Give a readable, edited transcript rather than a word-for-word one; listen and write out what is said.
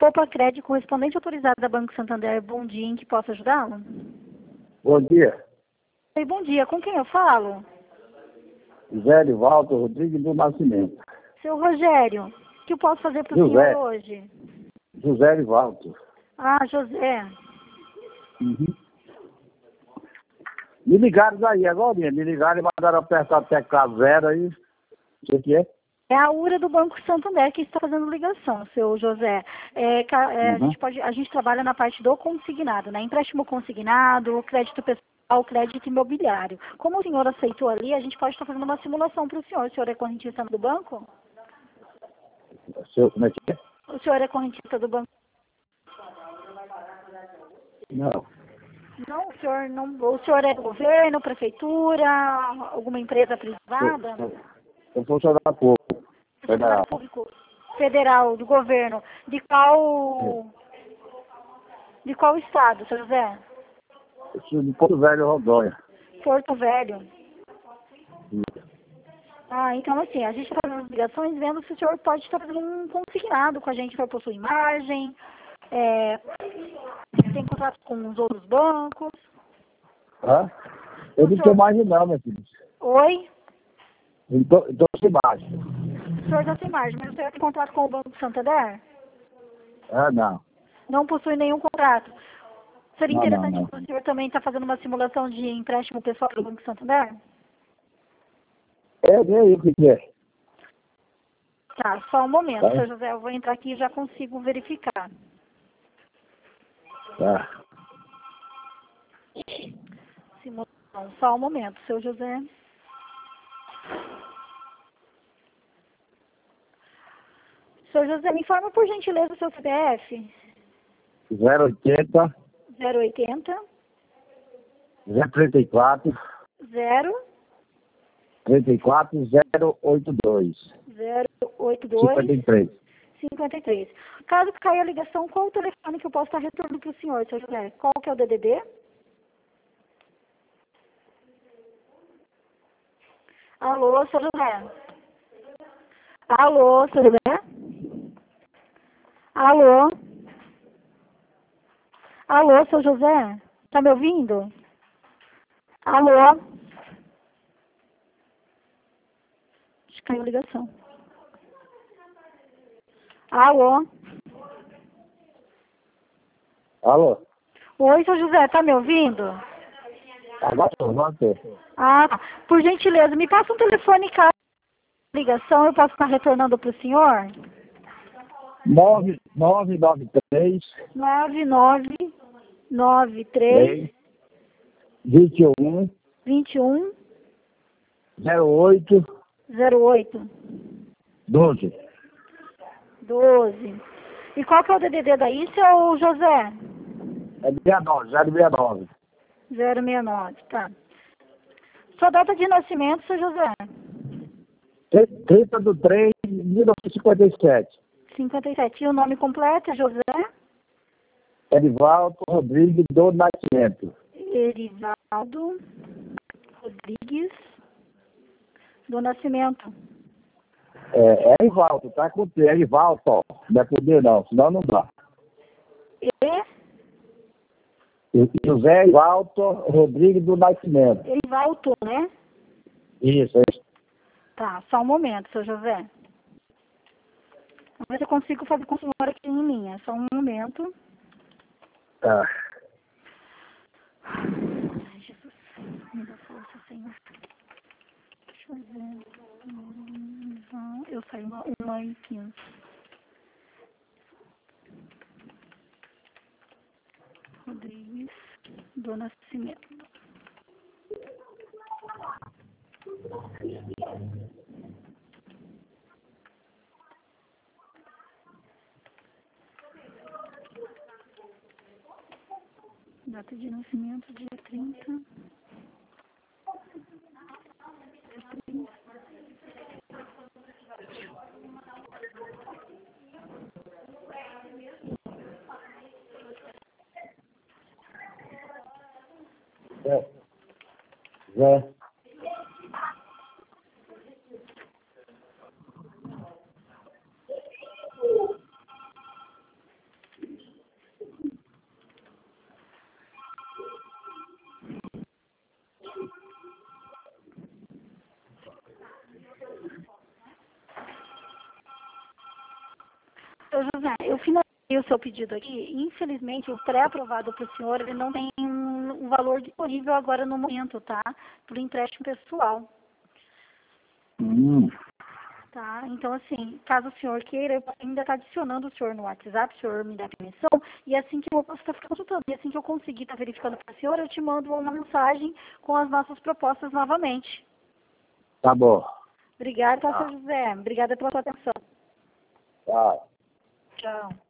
Poupa Crédito, correspondente autorizado da Banco Santander. Bom dia, em que posso ajudá-lo? Bom dia. Oi, bom dia. Com quem eu falo? José Walter Rodrigues do Nascimento. Seu Rogério, o que eu posso fazer para o José. senhor hoje? José Walter. Ah, José. Uhum. Me ligaram daí agora, me ligaram e mandaram apertar até K0 aí. O que é? É a URA do Banco Santander que está fazendo ligação, seu José. A gente trabalha na parte do consignado, né? Empréstimo consignado, crédito pessoal, crédito imobiliário. Como o senhor aceitou ali, a gente pode estar fazendo uma simulação para o senhor. O senhor é correntista do banco? Como é que é? O senhor é correntista do banco? Não. Não, o senhor não. O senhor é do governo, prefeitura, alguma empresa privada? Eu funcionário público. Federal. Funcionário público federal, do governo. De qual estado, seu José? Eu sou de Porto Velho, Rondônia. Porto Velho. Ah, então assim, a gente está fazendo as ligações vendo se o senhor pode estar fazendo um consignado com a gente para possuir margem, tem contrato com os outros bancos. Hã? Eu não tenho margem não, meu filho. Oi? Então sem margem. O senhor já tem margem, mas o senhor tem contrato com o Banco Santander? Ah, não. Não possui nenhum contrato. Seria Não. interessante que o senhor também está fazendo uma simulação de empréstimo pessoal do Banco Santander? Vem aí o que é. Tá, só um momento, Tá. seu José, eu vou entrar aqui e já consigo verificar. Tá. Simulação, só um momento, seu José. Seu José, me informa por gentileza o seu CPF. 080 080 034 34 082 082 53. 53. Caso caia a ligação, qual o telefone que eu posso estar retornando para o senhor, seu José? Qual que é o DDD? Alô, seu José? Alô, seu José? Alô? Alô, seu José? Tá me ouvindo? Alô? Acho que caiu a ligação. Alô? Alô? Oi, seu José, tá me ouvindo? Agora eu. Ah, tá. Por gentileza, me passa um telefone caso a ligação, eu posso estar retornando para o senhor? 993 9993 21 21 08 08 12. 12. E qual que é o DDD daí, seu José? É 69, 069. 069, tá. Sua data de nascimento, seu José? 30 de 3 de 1957. 57. E o nome completo é José? Edivaldo Rodrigues do Nascimento. Erivaldo Rodrigues do Nascimento. É Erivaldo, tá com T, Erivaldo, ó. Não é poder não, senão não dá. José Erivaldo Rodrigues do Nascimento. Erivaldo, né? Isso. Tá, só um momento, seu José. Vamos ver se eu consigo fazer com a senhora aqui em linha. Só um momento. Tá. Ai, Jesus, me dá força, Senhor. Deixa eu ver. Eu saí uma e 15. Rodrigues do Nascimento. Data de nascimento, dia 30. Zé. Seu José, eu finalizei o seu pedido aqui. Infelizmente, o pré-aprovado para o senhor, ele não tem um valor disponível agora no momento, tá? Para o empréstimo pessoal. Tá? Então, assim, caso o senhor queira, eu posso ainda estar adicionando o senhor no WhatsApp, o senhor me dá permissão, e assim que eu posso estar consultando, e assim que eu conseguir estar verificando para o senhor, eu te mando uma mensagem com as nossas propostas novamente. Tá bom. Obrigada, seu José. Obrigada pela sua atenção. Tá. Tchau.